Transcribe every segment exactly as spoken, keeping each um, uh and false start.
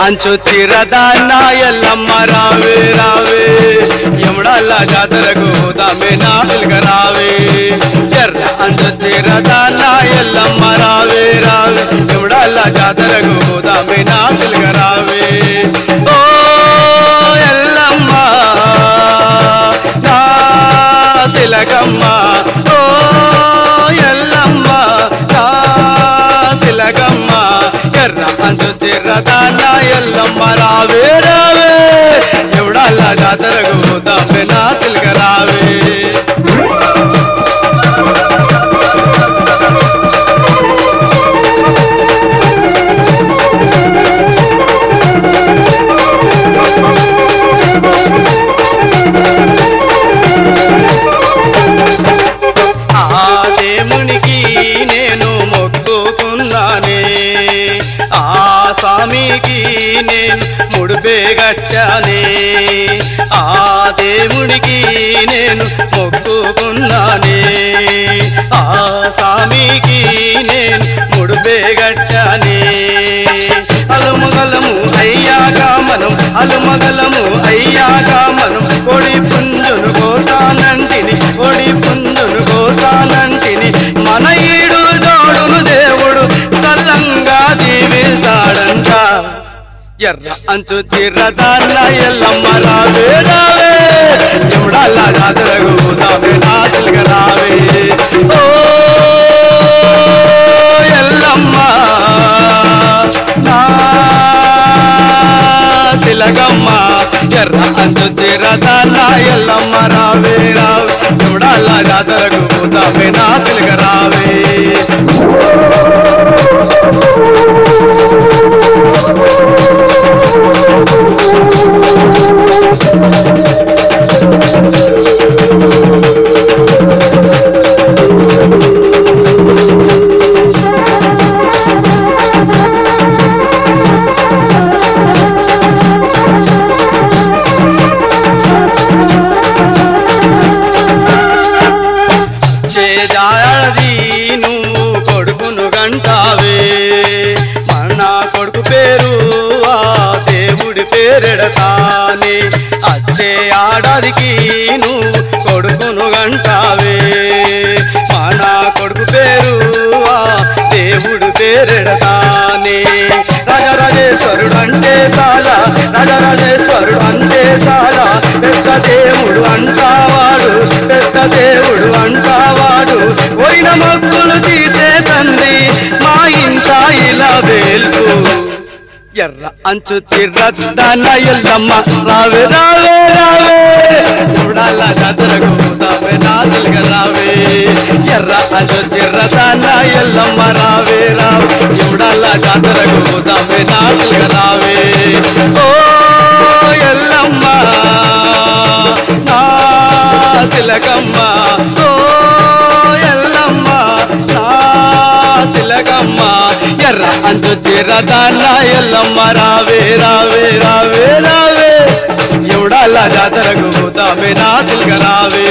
అంచు చిరదాన్న ఎల్లమ్మ రావే రావే యముడాల జాతరకు దామే నాసిల్క రావే ఎర్ర అంచు చిరదాన్న ఎల్లమ్మ రావే రావే యముడాల జాతరకు దామే నాసిల్క రావే ఓ ఎల్లమ్మ నాసిలకమ్మ ఓ ఎల్లమ్మ నాసిలకమ్మ ఎర్ర అంచు చిరదాన్న ఎల్లమ్మ రావే రావే యముడాల జాతరకు దామే నాసిల్క రావే స్వామికి నేను ముడిపే గట్టానే ఆ దేవుడికి నేను మొక్కుకున్నానే ఆ స్వామికి నేను ముడిపే గట్టానే అలుమగలము అయ్యాక మనం అలుమగలము అయ్యాక మనం కొడి పుంజును కోస్తానంటిని కొడి పుంజును కోస్తానంటిని మన ఈడు జోడును దేవుడు సల్లంగా జీవిస్తాడంట ఎర్ర అంచు చిరదాన్న ఎల్లమ్మ రావే రావే యముడాల జాతరకు దామే నాసిల్క రావే ఓ ఎల్లమ్మ నాసిలకమ్మ ఎర్ర అంచు చిరదాన్న ఎల్లమ్మ రావే రావే యముడాల జాతరకు దామే నాసిల్క రావే చేజాడి నువ్వు కొడుకును గంటావే మన కొడుకు పేరు ఆ దేవుడి పేరెడతానే అచ్చే ఆడాదికి నువ్వు కొడుకును గంటావే మన కొడుకు పేరు ఆ దేవుడి పేరెడతానే రాజరాజేశ్వరుడు అంటే చాలా రాజరాజేశ్వరుడు అంటే చాలా పెద్ద దేవుడు అంటావాడు పెద్ద దేవుడు అంటావాడు పోయిన మొక్కులు తీసే తండ్రి మా ఇంట ఇలా వేల్పు ఎర్ర అంచు చిరదాన్న ఎల్లమ్మ రావే రావే రావే యముడాల జాతరకు దామే నాసిల్క రావే ఎర్ర అంచు చిరదాన్న ఎల్లమ్మ రావే రావే యముడాల జాతరకు దామే నాసిల్క రావే ఓ ఎల్లమ్మ నాసిలకమ్మ ఓ ఎల్లమ్మ నాసిలకమ్మ ఎర్ర అంచు చిరదాన్న ఎల్లమ్మ రావే రావే రావే రావే యముడాల జాతరకు దామే నాసిల్క రావే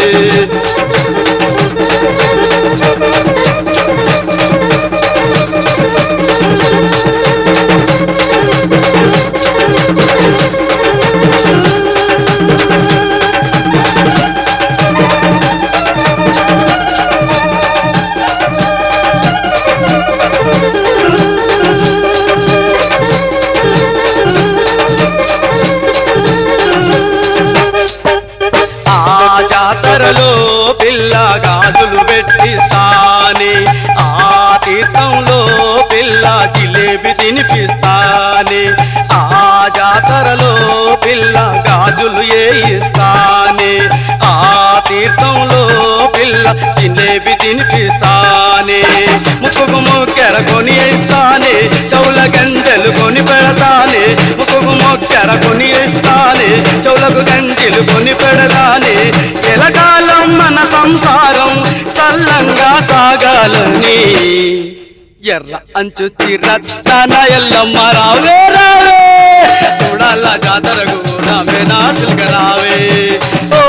జాతరలో పిల్ల గాజులు పెట్టిస్తానే ఆ తీర్థంలో పిల్ల జిలేబి తినిపిస్తానే ఆ జాతరలో పిల్ల గాజులు వేయిస్తానే ఆ తీర్థంలో పిల్ల జిలేబి తినిపిస్తానే ముక్కుకు ముక్కెర కొని ఇస్తానే చౌల గంటెలు కొని పెడతానే ముక్కుకు మొక్కెర కొని ఇస్తానే చౌలకు గంటెలు కొని పెడతానే ఎలకాలం మన సంసారం సల్లంగా సాగాలని ఎర్ర అంచు చిరదాన్న ఎల్లమ్మ రావే రావే యముడాల జాతరకు దామే నాసిల్క రావే ఓ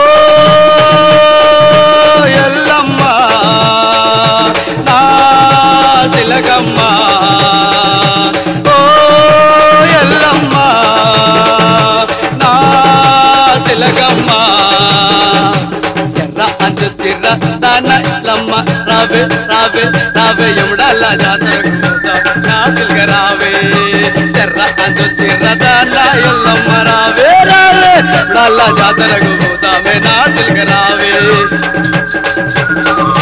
ఎల్లమ్మ నాసిలకమ్మ ఓ ఎల్లమ్మ రావే రావే రావే ఎముడాల జాతరకు పోదామే నా చిలక రావే ఎర్ర అంచు చిర్రదాన్న ఎల్లమ్మ రావే రావే ఎముడాల జాతరకు పోదామే నా చిలక రావే